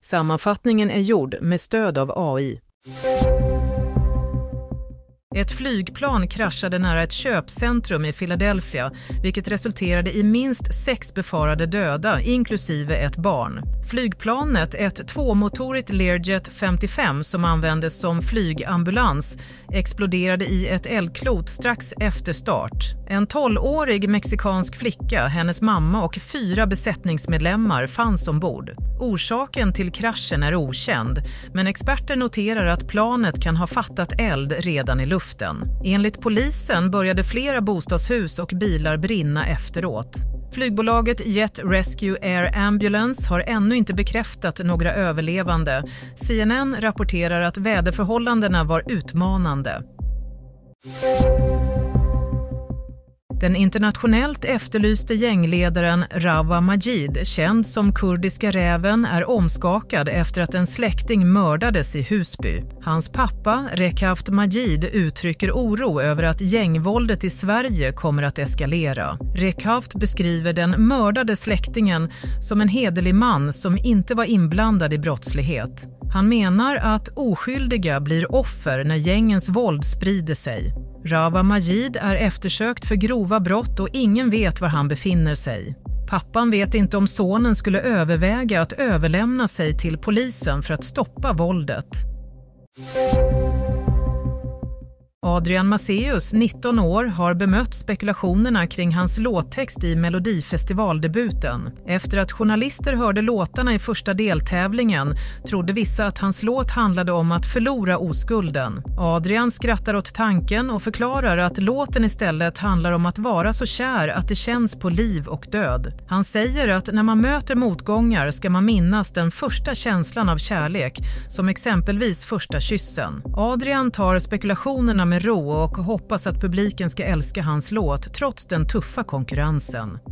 Sammanfattningen är gjord med stöd av AI. Ett flygplan kraschade nära ett köpcentrum i Philadelphia, vilket resulterade i minst 6 befarade döda, inklusive ett barn. Flygplanet, ett tvåmotorigt Learjet 55 som användes som flygambulans, exploderade i ett eldklot strax efter start. En 12-årig mexikansk flicka, hennes mamma och 4 besättningsmedlemmar fanns ombord. Orsaken till kraschen är okänd, men experter noterar att planet kan ha fattat eld redan i luften. Enligt polisen började flera bostadshus och bilar brinna efteråt. Flygbolaget Jet Rescue Air Ambulance har ännu inte bekräftat några överlevande. CNN rapporterar att väderförhållandena var utmanande. Den internationellt efterlyste gängledaren Rawa Majid, känd som kurdiska räven, är omskakad efter att en släkting mördades i Husby. Hans pappa, Rekaft Majid, uttrycker oro över att gängvåldet i Sverige kommer att eskalera. Rekaft beskriver den mördade släktingen som en hederlig man som inte var inblandad i brottslighet. Han menar att oskyldiga blir offer när gängens våld sprider sig. Rawa Majid är eftersökt för grova brott och ingen vet var han befinner sig. Pappan vet inte om sonen skulle överväga att överlämna sig till polisen för att stoppa våldet. Adrian Macéus, 19 år, har bemött spekulationerna kring hans låttext i Melodifestivaldebuten. Efter att journalister hörde låtarna i första deltävlingen trodde vissa att hans låt handlade om att förlora oskulden. Adrian skrattar åt tanken och förklarar att låten istället handlar om att vara så kär att det känns på liv och död. Han säger att när man möter motgångar ska man minnas den första känslan av kärlek, som exempelvis första kyssen. Adrian tar spekulationerna med ro och hoppas att publiken ska älska hans låt trots den tuffa konkurrensen.